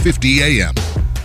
1250 a.m.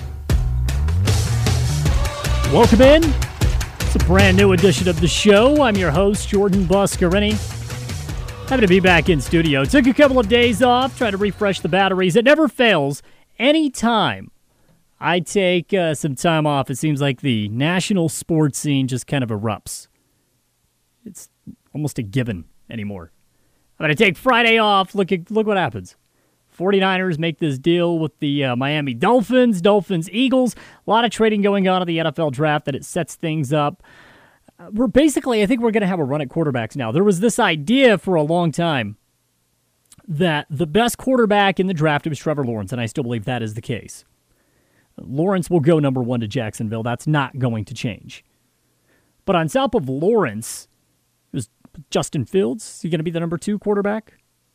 Welcome in. It's a brand new edition of the show. I'm your host, Jordan Buscarini. Happy to be back in studio. Took a couple of days off, try to refresh the batteries. It never fails. Anytime I take some time off, it seems like the national sports scene just kind of erupts. It's almost a given anymore. I'm going to take Friday off. Look what happens. 49ers make this deal with the Miami Dolphins, Eagles. A lot of trading going on in the NFL draft that it sets things up. I think we're going to have a run at quarterbacks now. There was this idea for a long time that the best quarterback in the draft was Trevor Lawrence, and I still believe that is the case. Lawrence will go number 1 to Jacksonville. That's not going to change. But on top of Lawrence, it was Justin Fields. Is he going to be the number 2 quarterback?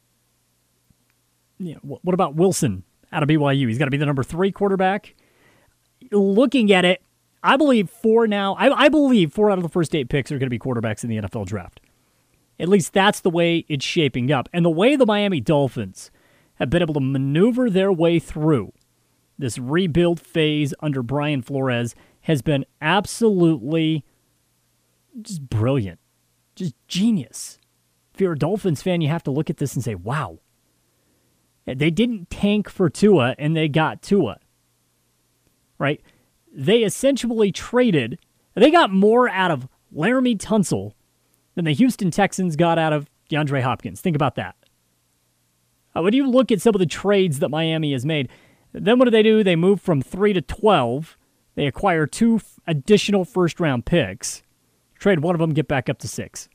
Yeah, what about Wilson out of BYU? He's got to be the number 3 quarterback. Looking at it, I believe 4 out of the first 8 picks are going to be quarterbacks in the NFL draft. At least that's the way it's shaping up. And the way the Miami Dolphins have been able to maneuver their way through this rebuild phase under Brian Flores has been absolutely just brilliant. Just genius. If you're a Dolphins fan, you have to look at this and say, wow. They didn't tank for Tua, and they got Tua. Right? They essentially traded. They got more out of Laramie Tunsil than the Houston Texans got out of DeAndre Hopkins. Think about that. When you look at some of the trades that Miami has made, then what do? They move from 3 to 12. They acquire 2 additional first-round picks. Trade one of them, get back up to 6.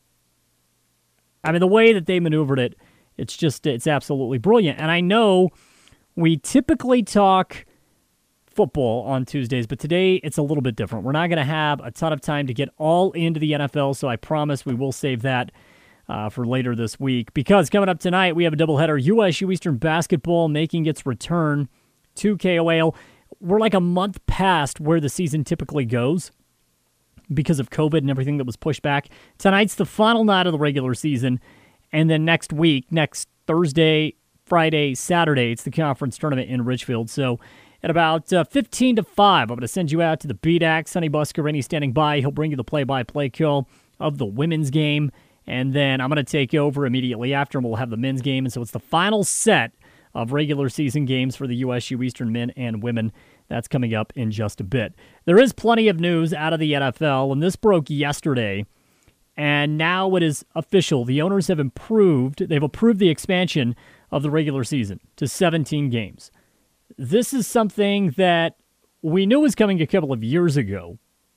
I mean, the way that they maneuvered it, it's absolutely brilliant. And I know we typically talk football on Tuesdays, but today it's a little bit different. We're not going to have a ton of time to get all into the NFL, so I promise we will save that for later this week. Because coming up tonight, we have a doubleheader. USU Eastern basketball making its return to KOAL. We're like a month past where the season typically goes because of COVID and everything that was pushed back. Tonight's the final night of the regular season, and then next week, next Thursday, Friday, Saturday, it's the conference tournament in Richfield. So at about 15 to 5, I'm going to send you out to the BDAC. Sonny Buscarini standing by. He'll bring you the play-by-play call of the women's game. And then I'm going to take over immediately after, and we'll have the men's game. And so it's the final set of regular season games for the USU Eastern men and women. That's coming up in just a bit. There is plenty of news out of the NFL, and this broke yesterday. And now it is official. The owners have approved the expansion of the regular season to 17 games. This is something that we knew was coming a couple of years ago.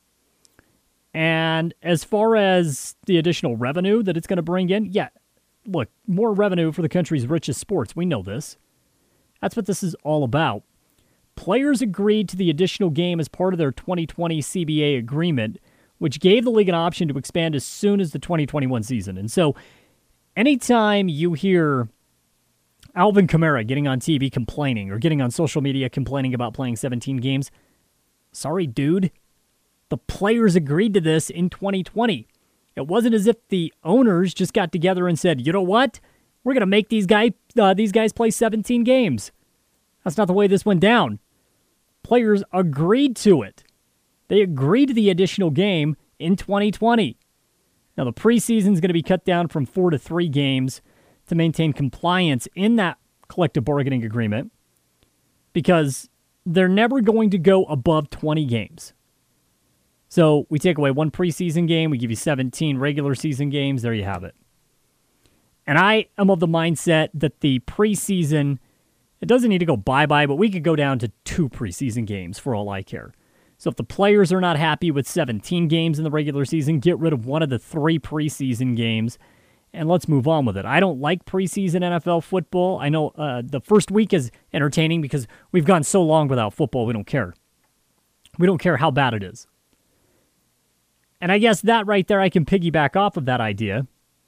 And as far as the additional revenue that it's going to bring in, yeah, look, more revenue for the country's richest sports. We know this. That's what this is all about. Players agreed to the additional game as part of their 2020 CBA agreement, which gave the league an option to expand as soon as the 2021 season. And so anytime you hear Alvin Kamara getting on TV complaining or getting on social media complaining about playing 17 games, sorry, dude. The players agreed to this in 2020. It wasn't as if the owners just got together and said, you know what? We're going to make these guys play 17 games. That's not the way this went down. Players agreed to it. They agreed to the additional game in 2020. Now, the preseason is going to be cut down from 4 to 3 games to maintain compliance in that collective bargaining agreement because they're never going to go above 20 games. So we take away 1 preseason game, we give you 17 regular season games, there you have it. And I am of the mindset that the preseason, it doesn't need to go bye-bye, but we could go down to 2 preseason games for all I care. So if the players are not happy with 17 games in the regular season, get rid of 1 of the 3 preseason games, and let's move on with it. I don't like preseason NFL football. I know the first week is entertaining because we've gone so long without football, we don't care. We don't care how bad it is. And I guess that right there, I can piggyback off of that idea.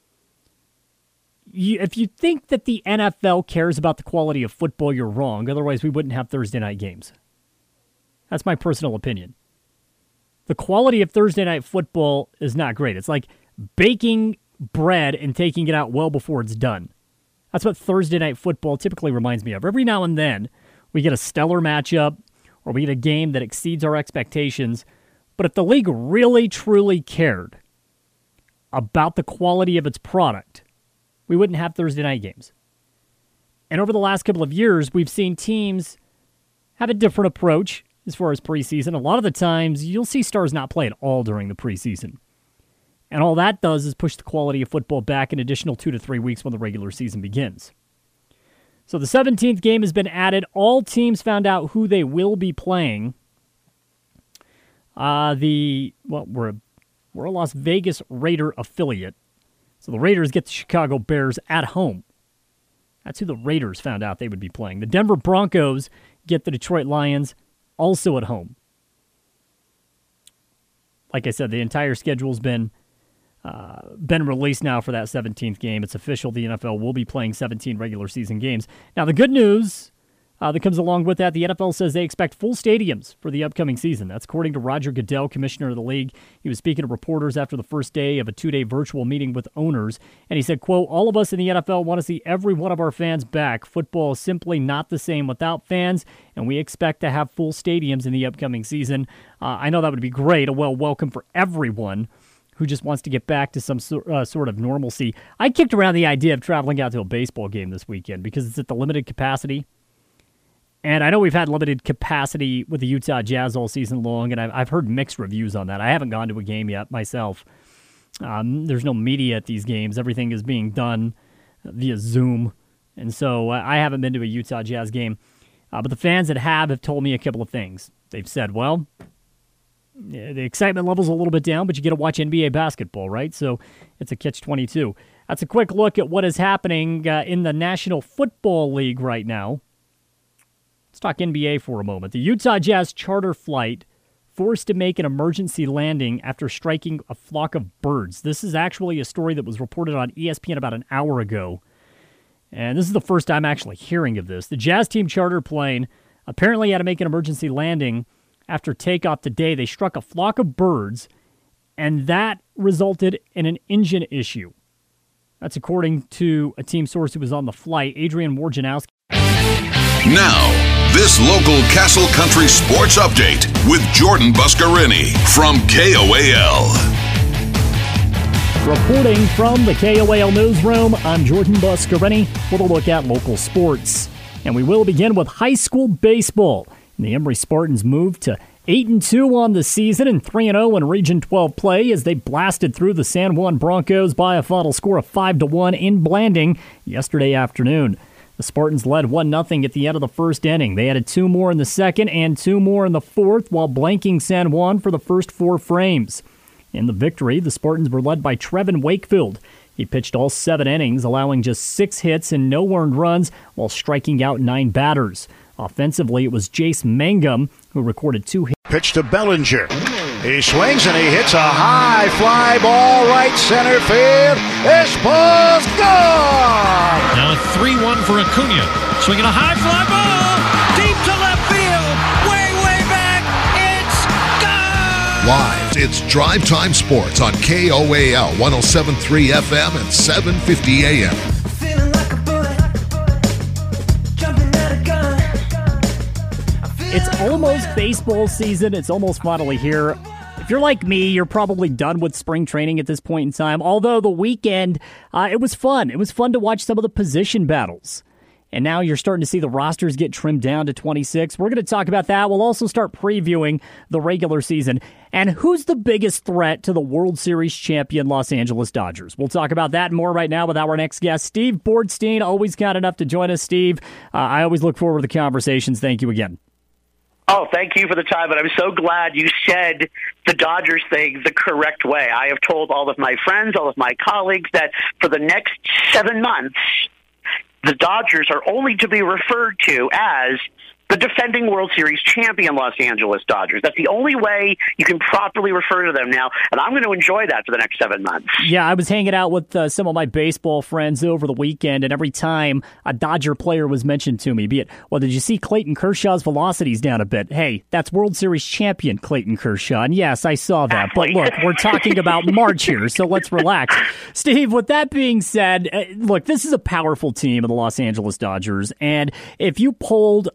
If you think that the NFL cares about the quality of football, you're wrong. Otherwise, we wouldn't have Thursday night games. That's my personal opinion. The quality of Thursday night football is not great. It's like baking bread and taking it out well before it's done. That's what Thursday night football typically reminds me of. Every now and then, we get a stellar matchup, or we get a game that exceeds our expectations. But if the league really, truly cared about the quality of its product, we wouldn't have Thursday night games. And over the last couple of years, we've seen teams have a different approach as far as preseason. A lot of the times, you'll see stars not play at all during the preseason. And all that does is push the quality of football back an additional 2 to 3 weeks when the regular season begins. So the 17th game has been added. All teams found out who they will be playing. We're a Las Vegas Raider affiliate. So the Raiders get the Chicago Bears at home. That's who the Raiders found out they would be playing. The Denver Broncos get the Detroit Lions also at home. Like I said, the entire schedule's been released now for that 17th game. It's official. The NFL will be playing 17 regular season games. Now, the good news that comes along with that, the NFL says they expect full stadiums for the upcoming season. That's according to Roger Goodell, commissioner of the league. He was speaking to reporters after the first day of a 2-day virtual meeting with owners, and he said, quote, "All of us in the NFL want to see every one of our fans back. Football is simply not the same without fans, and we expect to have full stadiums in the upcoming season." I know that would be great, a welcome for everyone who just wants to get back to some sort of normalcy. I kicked around the idea of traveling out to a baseball game this weekend because it's at the limited capacity. And I know we've had limited capacity with the Utah Jazz all season long, and I've heard mixed reviews on that. I haven't gone to a game yet myself. There's no media at these games. Everything is being done via Zoom. And so I haven't been to a Utah Jazz game. But the fans that have told me a couple of things. They've said, well, the excitement level's a little bit down, but you get to watch NBA basketball, right? So it's a catch-22. That's a quick look at what is happening in the National Football League right now. Let's talk NBA for a moment. The Utah Jazz charter flight forced to make an emergency landing after striking a flock of birds. This is actually a story that was reported on ESPN about an hour ago. And this is the first I'm actually hearing of this. The Jazz team charter plane apparently had to make an emergency landing after takeoff today. They struck a flock of birds, and that resulted in an engine issue. That's according to a team source who was on the flight, Adrian Wojnarowski. Now, this local Castle Country sports update with Jordan Buscarini from KOAL. Reporting from the KOAL newsroom, I'm Jordan Buscarini with a look at local sports. And we will begin with high school baseball. And the Emory Spartans moved to 8-2 on the season and 3-0 in Region 12 play as they blasted through the San Juan Broncos by a final score of 5-1 in Blanding yesterday afternoon. The Spartans led 1-0 at the end of the first inning. They added 2 more in the second and 2 more in the fourth while blanking San Juan for the first 4 frames. In the victory, the Spartans were led by Trevin Wakefield. He pitched all 7 innings, allowing just 6 hits and no earned runs while striking out 9 batters. Offensively, it was Jace Mangum who recorded 2 hits. Pitch to Bellinger. He swings and he hits a high fly ball right center field. This ball's gone! Now a 3-1 for Acuna. Swinging a high fly ball deep to left field. Way back. It's gone! Live, it's Drive Time Sports on KOAL 107.3 FM and 750 AM. It's almost baseball season. It's almost finally here. If you're like me, you're probably done with spring training at this point in time. Although the weekend, it was fun. It was fun to watch some of the position battles. And now you're starting to see the rosters get trimmed down to 26. We're going to talk about that. We'll also start previewing the regular season. And who's the biggest threat to the World Series champion Los Angeles Dodgers? We'll talk about that and more right now with our next guest, Steve Bornstein. Always kind enough to join us, Steve. I always look forward to the conversations. Thank you again. Oh, thank you for the time, but I'm so glad you said the Dodgers thing the correct way. I have told all of my friends, all of my colleagues that for the next 7 months, the Dodgers are only to be referred to as the defending World Series champion Los Angeles Dodgers. That's the only way you can properly refer to them now, and I'm going to enjoy that for the next 7 months. Yeah, I was hanging out with some of my baseball friends over the weekend, and every time a Dodger player was mentioned to me, be it, well, did you see Clayton Kershaw's velocity's down a bit? Hey, that's World Series champion Clayton Kershaw, and yes, I saw that. But look, we're talking about March here, so let's relax. Steve, with that being said, look, this is a powerful team of the Los Angeles Dodgers, and if you polled 100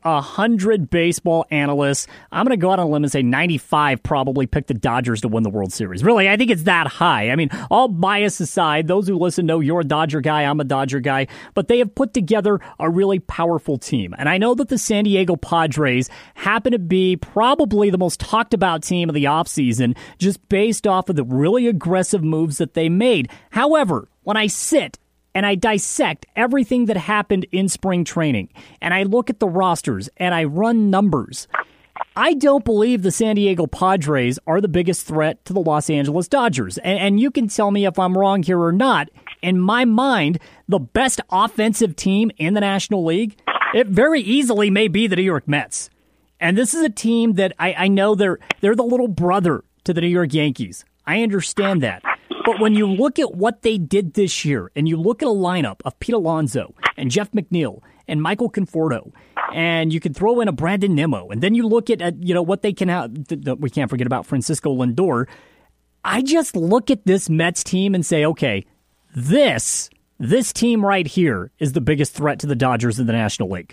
100 baseball analysts, I'm going to go out on a limb and say 95 probably picked the Dodgers to win the World Series. Really, I think it's that high. I mean, all bias aside, those who listen know you're a Dodger guy, I'm a Dodger guy, but they have put together a really powerful team. And I know that the San Diego Padres happen to be probably the most talked about team of the offseason, just based off of the really aggressive moves that they made. However, when I sit and I dissect everything that happened in spring training, and I look at the rosters, and I run numbers, I don't believe the San Diego Padres are the biggest threat to the Los Angeles Dodgers. And you can tell me if I'm wrong here or not. In my mind, the best offensive team in the National League, it very easily may be the New York Mets. And this is a team that I know they're the little brother to the New York Yankees. I understand that. But when you look at what they did this year, and you look at a lineup of Pete Alonso and Jeff McNeil and Michael Conforto, and you can throw in a Brandon Nimmo, and then you look at what they can have. We can't forget about Francisco Lindor. I just look at this Mets team and say, okay, this team right here is the biggest threat to the Dodgers in the National League.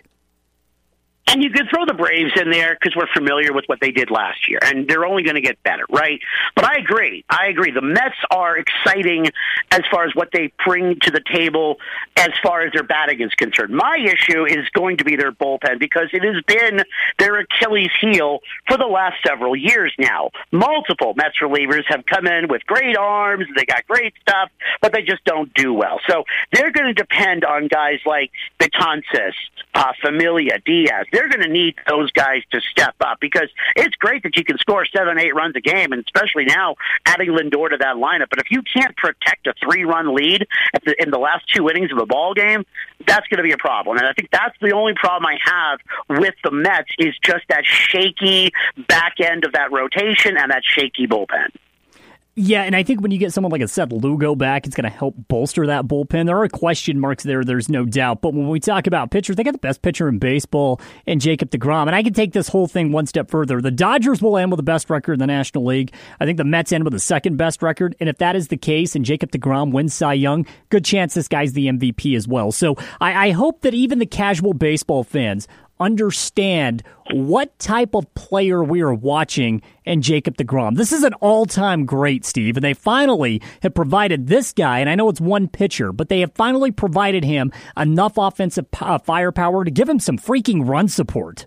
And you could throw the Braves in there because we're familiar with what they did last year, and they're only going to get better, right? But I agree. The Mets are exciting as far as what they bring to the table as far as their batting is concerned. My issue is going to be their bullpen because it has been their Achilles heel for the last several years now. Multiple Mets relievers have come in with great arms, they got great stuff, but they just don't do well. So they're going to depend on guys like Betances, Familia, Diaz. They're going to need those guys to step up because it's great that you can score 7-8 runs a game, and especially now adding Lindor to that lineup. But if you can't protect a 3-run lead in the last 2 innings of a ball game, that's going to be a problem. And I think that's the only problem I have with the Mets is just that shaky back end of that rotation and that shaky bullpen. Yeah, and I think when you get someone like a Seth Lugo back, it's going to help bolster that bullpen. There are question marks there, there's no doubt. But when we talk about pitchers, they got the best pitcher in baseball in Jacob deGrom. And I can take this whole thing one step further. The Dodgers will end with the best record in the National League. I think the Mets end with the second best record. And if that is the case and Jacob deGrom wins Cy Young, good chance this guy's the MVP as well. So I hope that even the casual baseball fans understand what type of player we are watching in Jacob deGrom. This is an all-time great, Steve, and they finally have provided this guy, and I know it's one pitcher, but they have finally provided him enough offensive firepower to give him some freaking run support.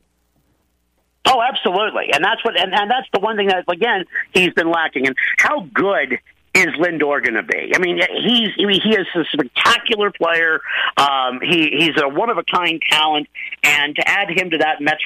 Oh, absolutely. And that's that's the one thing that, again, he's been lacking. And how good is Lindor going to be? I mean, he is a spectacular player. He's a one-of-a-kind talent, and to add him to that Mets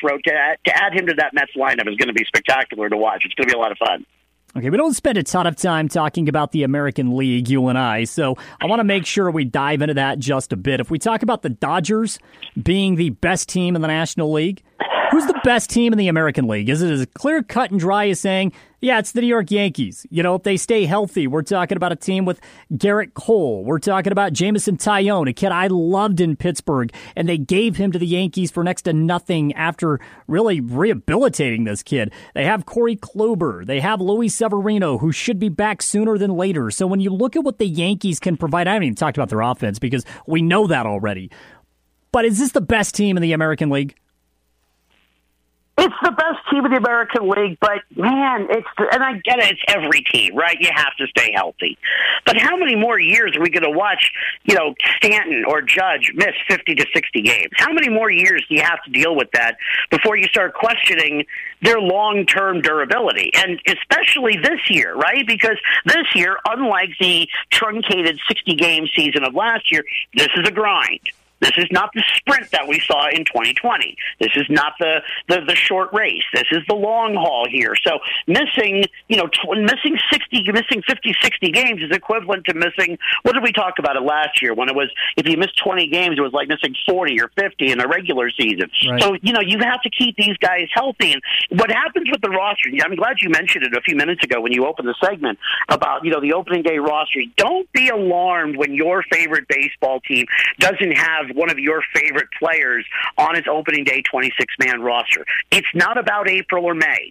lineup is going to be spectacular to watch. It's going to be a lot of fun. Okay, we don't spend a ton of time talking about the American League, you and I, so I want to make sure we dive into that just a bit. If we talk about the Dodgers being the best team in the National League, who's the best team in the American League? Is it as clear cut and dry as saying, yeah, it's the New York Yankees? You know, if they stay healthy, we're talking about a team with Garrett Cole. We're talking about Jameson Taillon, a kid I loved in Pittsburgh, and they gave him to the Yankees for next to nothing after really rehabilitating this kid. They have Corey Kluber. They have Luis Severino, who should be back sooner than later. So when you look at what the Yankees can provide, I haven't even talked about their offense because we know that already. But is this the best team in the American League? It's the best team in the American League, but man, and I get it, it's every team, right? You have to stay healthy. But how many more years are we going to watch, Stanton or Judge miss 50 to 60 games? How many more years do you have to deal with that before you start questioning their long-term durability? And especially this year, right? Because this year, unlike the truncated 60-game season of last year, this is a grind. This is not the sprint that we saw in 2020. This is not the short race. This is the long haul here. So missing 50, 60 games is equivalent to missing, what did we talk about it last year when it was, if you missed 20 games, it was like missing 40 or 50 in a regular season. Right. So, you have to keep these guys healthy. And what happens with the roster, I'm glad you mentioned it a few minutes ago when you opened the segment about, the opening day roster. Don't be alarmed when your favorite baseball team doesn't have one of your favorite players on its opening day 26-man roster. It's not about April or May.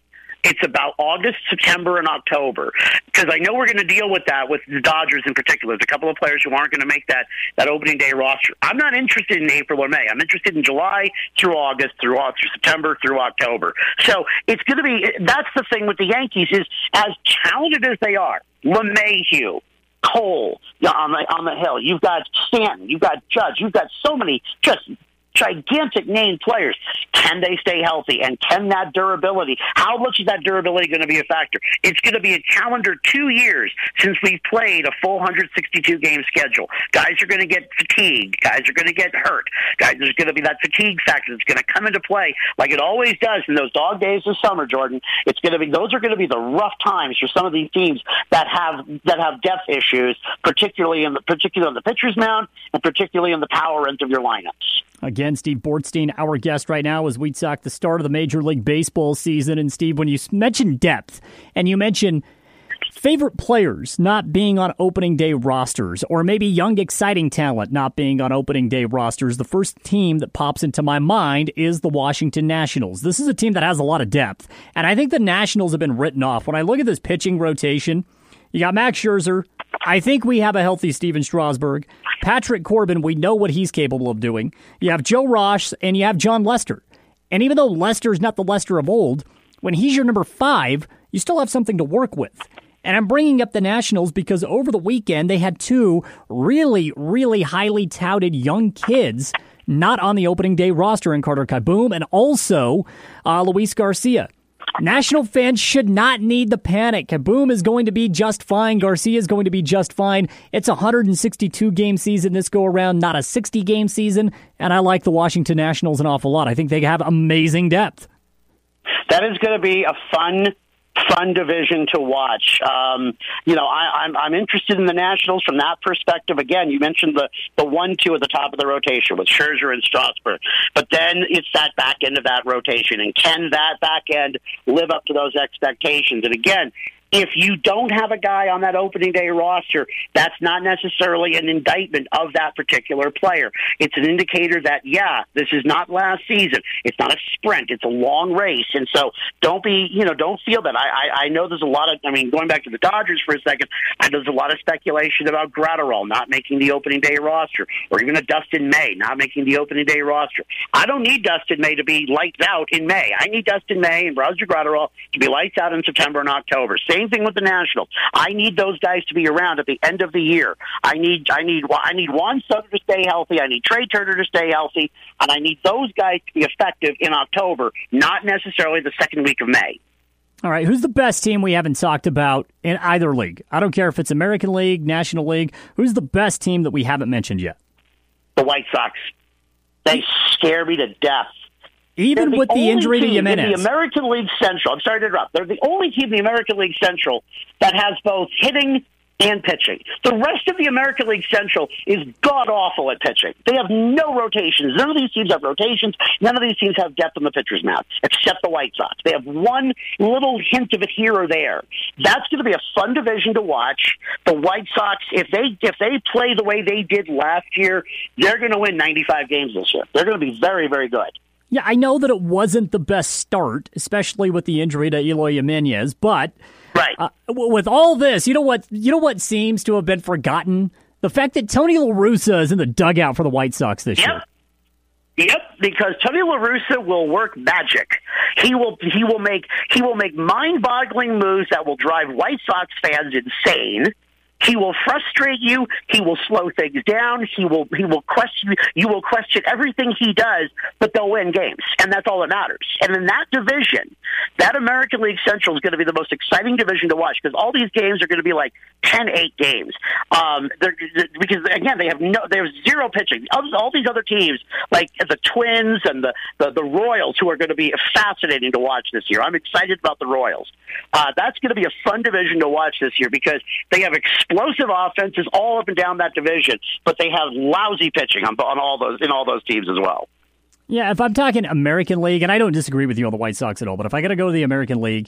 It's about August, September, and October. Because I know we're going to deal with that with the Dodgers in particular. There's a couple of players who aren't going to make that opening day roster. I'm not interested in April or May. I'm interested in July through August, through September, through October. So it's going to be, that's the thing with the Yankees is, as talented as they are, LeMahieu, Cole on the hill, you've got Stanton, you've got Judge, you've got so many just gigantic name players. Can they stay healthy? And can that durability, how much is that durability going to be a factor? It's going to be a calendar 2 years since we've played a full 162-game schedule. Guys are going to get fatigued. Guys are going to get hurt. Guys, there's going to be that fatigue factor that's going to come into play like it always does in those dog days of summer, Jordan. Those are going to be the rough times for some of these teams that have depth issues, particularly on the pitcher's mound and particularly on the power end of your lineups. Again, Steve Bortstein, our guest right now, as we talk the start of the Major League Baseball season. And Steve, when you mentioned depth and you mentioned favorite players not being on opening day rosters, or maybe young, exciting talent not being on opening day rosters, the first team that pops into my mind is the Washington Nationals. This is a team that has a lot of depth, and I think the Nationals have been written off. When I look at this pitching rotation, you got Max Scherzer. I think we have a healthy Steven Strasburg. Patrick Corbin, we know what he's capable of doing. You have Joe Ross, and you have John Lester. And even though Lester's not the Lester of old, when he's your number 5, you still have something to work with. And I'm bringing up the Nationals because over the weekend, they had 2 really, really highly touted young kids not on the opening day roster in Carter Kieboom and also Luis Garcia. National fans should not need the panic. Kieboom is going to be just fine. Garcia is going to be just fine. It's a 162-game season this go-around, not a 60-game season, and I like the Washington Nationals an awful lot. I think they have amazing depth. That is going to be a fun division to watch. I'm interested in the Nationals from that perspective. Again, you mentioned the 1-2 at the top of the rotation with Scherzer and Strasburg, but then it's that back end of that rotation, and can that back end live up to those expectations? And again, if you don't have a guy on that opening day roster, that's not necessarily an indictment of that particular player. It's an indicator that, this is not last season. It's not a sprint. It's a long race. And so don't feel that. I know there's a lot of, going back to the Dodgers for a second, there's a lot of speculation about Gratterall not making the opening day roster, or even a Dustin May not making the opening day roster. I don't need Dustin May to be lights out in May. I need Dustin May and Roger Gratterall to be lights out in September and October. Same thing with the Nationals. I need those guys to be around at the end of the year. I need Juan Soto to stay healthy. I need Trey Turner to stay healthy, and I need those guys to be effective in October, not necessarily the second week of May. All right, who's the best team we haven't talked about in either league? I don't care if it's American League, National League. Who's the best team that we haven't mentioned yet? The White Sox. They scare me to death. Even with the injury to Jimenez. In the American League Central, I'm sorry to interrupt, they're the only team in the American League Central that has both hitting and pitching. The rest of the American League Central is god-awful at pitching. They have no rotations. None of these teams have rotations. None of these teams have depth on the pitcher's mound, except the White Sox. They have one little hint of it here or there. That's going to be a fun division to watch. The White Sox, if they play the way they did last year, they're going to win 95 games this year. They're going to be very, very good. Yeah, I know that it wasn't the best start, especially with the injury to Eloy Jimenez, but right. With all this, you know what seems to have been forgotten? The fact that Tony La Russa is in the dugout for the White Sox this year. Yep, because Tony La Russa will work magic. He will make mind-boggling moves that will drive White Sox fans insane. He will frustrate you. He will slow things down. He will question you. Will question everything he does, but they'll win games, and that's all that matters. And in that division, that American League Central is going to be the most exciting division to watch because all these games are going to be like 10-8 games. Because again, they have zero pitching. All these other teams, like the Twins and the Royals, who are going to be fascinating to watch this year. I'm excited about the Royals. That's going to be a fun division to watch this year because they have explosive offenses all up and down that division, but they have lousy pitching in all those teams as well. Yeah, if I'm talking American League, and I don't disagree with you on the White Sox at all, but if I got to go to the American League,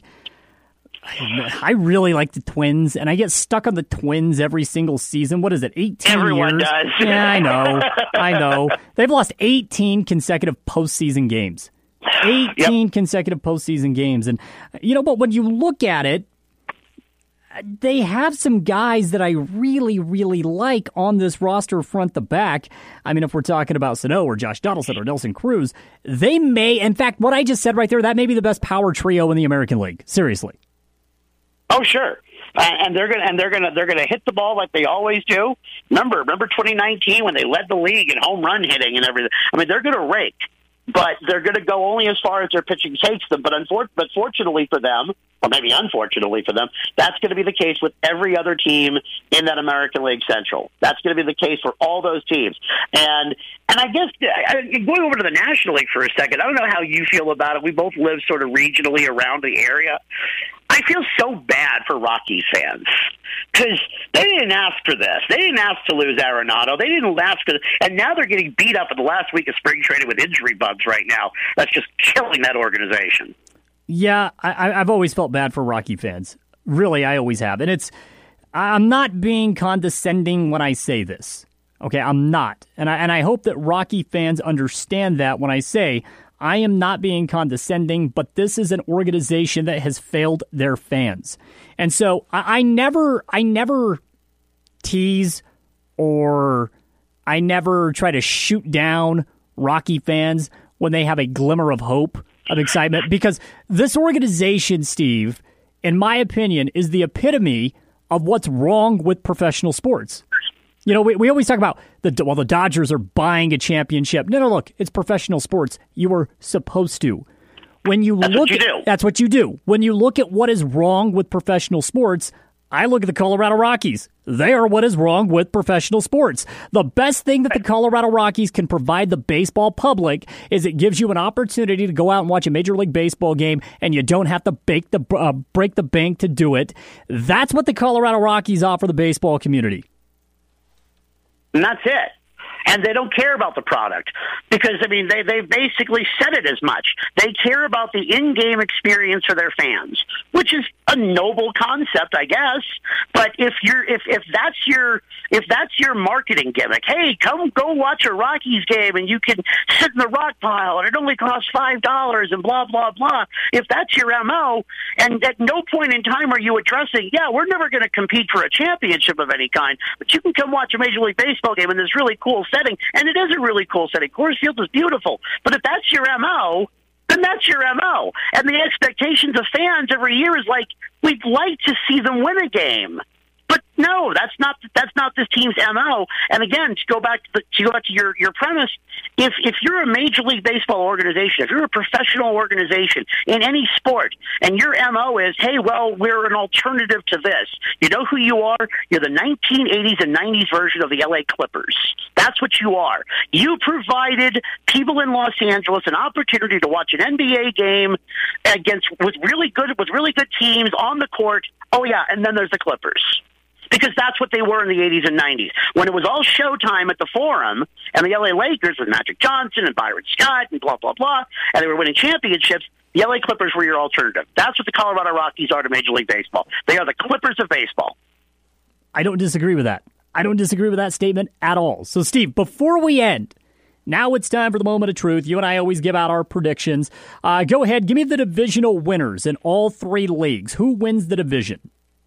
I really like the Twins, and I get stuck on the Twins every single season. What is it, 18 Everyone years? does. Yeah, I know. They've lost 18 consecutive postseason games. 18 consecutive postseason games. And, but when you look at it, they have some guys that I really, really like on this roster front to back. I mean, if we're talking about Sano or Josh Donaldson or Nelson Cruz, they may, in fact, what I just said right there, that may be the best power trio in the American League. Seriously. Oh, sure. And they're gonna hit the ball like they always do. Remember 2019 when they led the league in home run hitting and everything. I mean, they're gonna rake, but they're gonna go only as far as their pitching takes them. But fortunately for them, or maybe unfortunately for them, that's going to be the case with every other team in that American League Central. That's going to be the case for all those teams. And I guess going over to the National League for a second, I don't know how you feel about it. We both live sort of regionally around the area. I feel so bad for Rockies fans because they didn't ask for this. They didn't ask to lose Arenado. They didn't ask for this. And now they're getting beat up in the last week of spring training with injury bugs right now. That's just killing that organization. Yeah, I've always felt bad for Rocky fans. Really, I always have. And I'm not being condescending when I say this. Okay, I'm not. And I hope that Rocky fans understand that when I say I am not being condescending, but this is an organization that has failed their fans. And so I never tease or I never try to shoot down Rocky fans when they have a glimmer of hope, of excitement, because this organization, Steve, in my opinion, is the epitome of what's wrong with professional sports. We always talk about the Dodgers are buying a championship. No, look, it's professional sports. You were supposed to. That's what you do. When you look at what is wrong with professional sports, I look at the Colorado Rockies. They are what is wrong with professional sports. The best thing that the Colorado Rockies can provide the baseball public is it gives you an opportunity to go out and watch a Major League Baseball game, and you don't have to break the bank to do it. That's what the Colorado Rockies offer the baseball community. And that's it. And they don't care about the product because, I mean, they basically said it as much. They care about the in-game experience for their fans, which is a noble concept, I guess. But if that's your marketing gimmick, hey, come go watch a Rockies game and you can sit in the rock pile and it only costs $5 and blah, blah, blah. If that's your MO, and at no point in time are you addressing, we're never going to compete for a championship of any kind, but you can come watch a Major League Baseball game in this really cool setting, and it is a really cool setting. Coors Field is beautiful. But if that's your MO, then that's your MO. And the expectations of fans every year is like, we'd like to see them win a game. But no, that's not this team's MO. And again, to go back to your premise, if you're a Major League Baseball organization, if you're a professional organization in any sport, and your MO is, hey, well, we're an alternative to this. You know who you are? You're the 1980s and 90s version of the LA Clippers. That's what you are. You provided people in Los Angeles an opportunity to watch an NBA game with really good teams on the court. Oh yeah, and then there's the Clippers. Because that's what they were in the 80s and 90s. When it was all Showtime at the Forum, and the LA Lakers with Magic Johnson and Byron Scott and blah, blah, blah, and they were winning championships, the LA Clippers were your alternative. That's what the Colorado Rockies are to Major League Baseball. They are the Clippers of baseball. I don't disagree with that. I don't disagree with that statement at all. So, Steve, before we end, now it's time for the moment of truth. You and I always give out our predictions. Go ahead, give me the divisional winners in all three leagues. Who wins the division?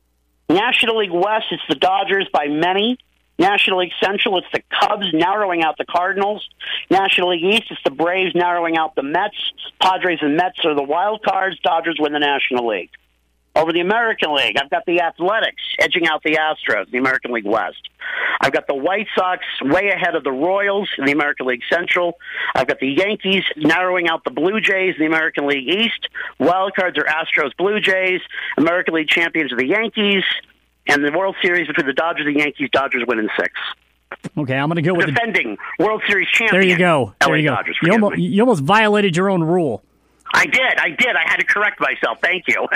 National League West, it's the Dodgers by many. National League Central, it's the Cubs narrowing out the Cardinals. National League East, it's the Braves narrowing out the Mets. Padres and Mets are the wild cards. Dodgers win the National League. Over the American League, I've got the Athletics edging out the Astros, the American League West. I've got the White Sox way ahead of the Royals in the American League Central. I've got the Yankees narrowing out the Blue Jays in the American League East. Wild cards are Astros, Blue Jays. American League champions are the Yankees. And the World Series between the Dodgers and the Yankees, Dodgers win in 6. Okay, I'm going to go with defending World Series champion. There you go. LA Dodgers. You almost violated your own rule. I did. I had to correct myself. Thank you.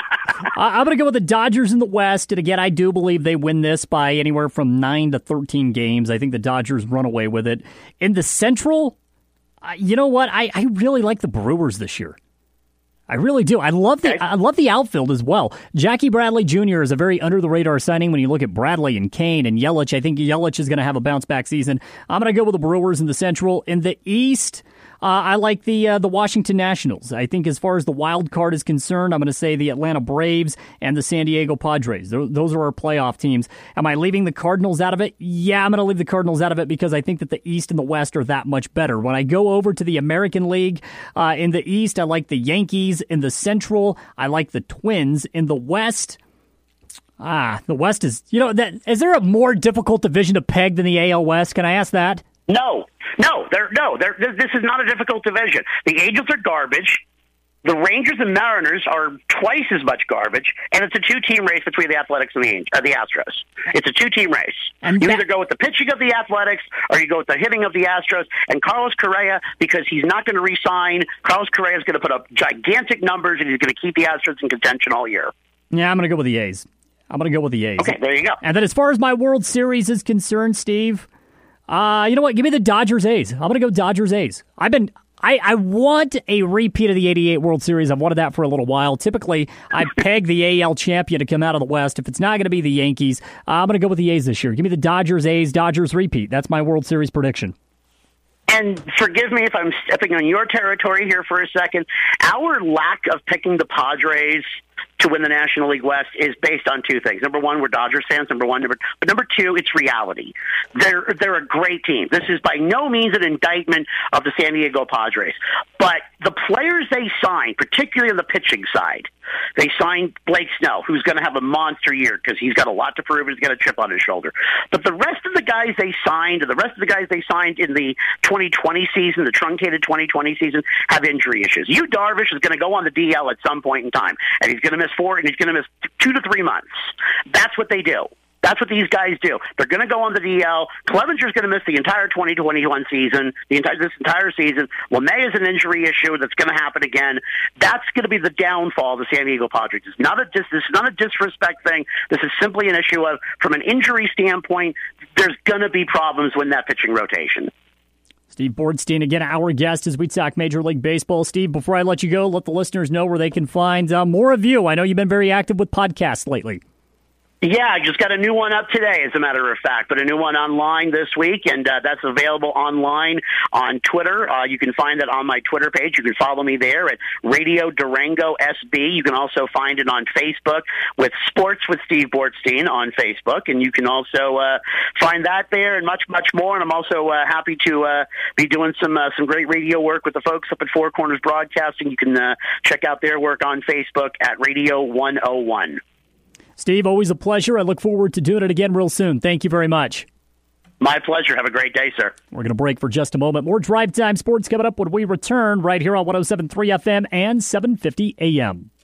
I'm going to go with the Dodgers in the West. And again, I do believe they win this by anywhere from 9 to 13 games. I think the Dodgers run away with it. In the Central, you know what? I really like the Brewers this year. I really do. I love the outfield as well. Jackie Bradley Jr. is a very under-the-radar signing when you look at Bradley and Kane and Yelich. I think Yelich is going to have a bounce-back season. I'm going to go with the Brewers in the Central. In the East, I like the Washington Nationals. I think as far as the wild card is concerned, I'm going to say the Atlanta Braves and the San Diego Padres. Those are our playoff teams. Am I leaving the Cardinals out of it? Yeah, I'm going to leave the Cardinals out of it because I think that the East and the West are that much better. When I go over to the American League, in the East, I like the Yankees. In the Central, I like the Twins. In the West, the West is, is there a more difficult division to peg than the AL West? Can I ask that? No. This is not a difficult division. The Angels are garbage. The Rangers and Mariners are twice as much garbage, and it's a two-team race between the Athletics and the Astros. It's a two-team race. And you either go with the pitching of the Athletics or you go with the hitting of the Astros. And Carlos Correa, because he's not going to re-sign, Carlos Correa is going to put up gigantic numbers, and he's going to keep the Astros in contention all year. Yeah, I'm going to go with the A's. Okay, there you go. And then as far as my World Series is concerned, Steve, you know what? Give me the Dodgers A's. I'm going to go Dodgers A's. I want a repeat of the 88 World Series. I've wanted that for a little while. Typically, I peg the AL champion to come out of the West. If it's not going to be the Yankees, I'm going to go with the A's this year. Give me the Dodgers A's, Dodgers repeat. That's my World Series prediction. And forgive me if I'm stepping on your territory here for a second. Our lack of picking the Padres to win the National League West is based on two things. Number one, we're Dodgers fans. But number two, it's reality. They're a great team. This is by no means an indictment of the San Diego Padres. But the players they signed, particularly on the pitching side, they signed Blake Snell, who's going to have a monster year because he's got a lot to prove. He's got a chip on his shoulder. But the rest of the guys they signed, and the rest of the guys they signed in the 2020 season, the truncated 2020 season, have injury issues. Yu Darvish is going to go on the DL at some point in time, and he's going to miss 2 to 3 months. That's what they do. That's what these guys do. They're going to go on the DL. Clevenger's going to miss the entire 2021 season, this entire season. LeMay is an injury issue that's going to happen again. That's going to be the downfall of the San Diego Padres. This is not a disrespect thing. This is simply an issue of, from an injury standpoint, there's going to be problems with that pitching rotation. Steve Bornstein, again, our guest as we talk Major League Baseball. Steve, before I let you go, let the listeners know where they can find more of you. I know you've been very active with podcasts lately. Yeah, I just got a new one up today, as a matter of fact, but a new one online this week, and that's available online on Twitter. You can find it on my Twitter page. You can follow me there at Radio Durango SB. You can also find it on Facebook with Sports with Steve Bornstein on Facebook, and you can also find that there and much, much more. And I'm also happy to be doing some great radio work with the folks up at Four Corners Broadcasting. You can check out their work on Facebook at Radio 101. Steve, always a pleasure. I look forward to doing it again real soon. Thank you very much. My pleasure. Have a great day, sir. We're going to break for just a moment. More Drive Time Sports coming up when we return right here on 107.3 FM and 750 AM.